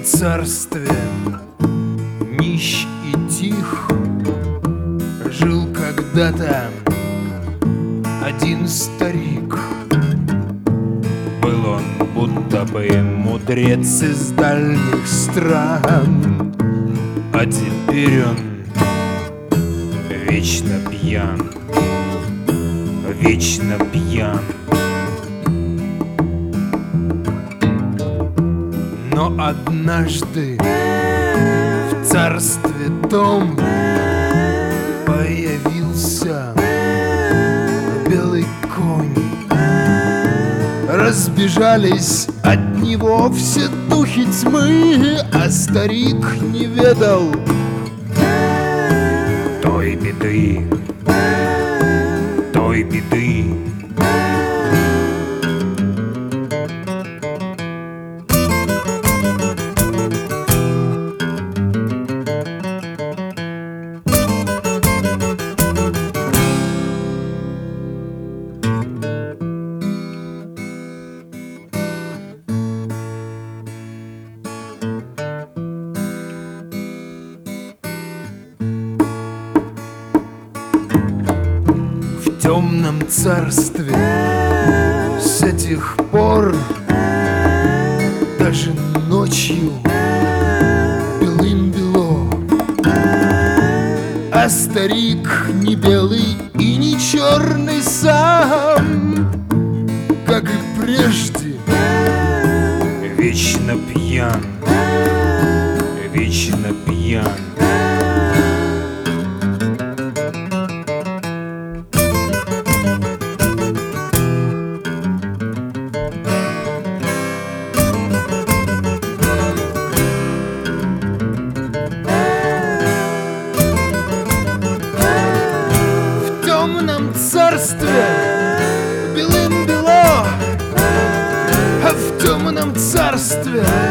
царстве нищ и тих жил когда-то один старик. Был он будто бы мудрец из дальних стран, а теперь он вечно пьян, вечно пьян. Но однажды в царстве том появился белый конь. Разбежались от него все духи тьмы, а старик не ведал той беды, той беды. В темном царстве с этих пор даже ночью белым-бело, а старик не белый и не черный сам, как и прежде, вечно пьян, вечно пьян. В царстве белым-бело, а в темном царстве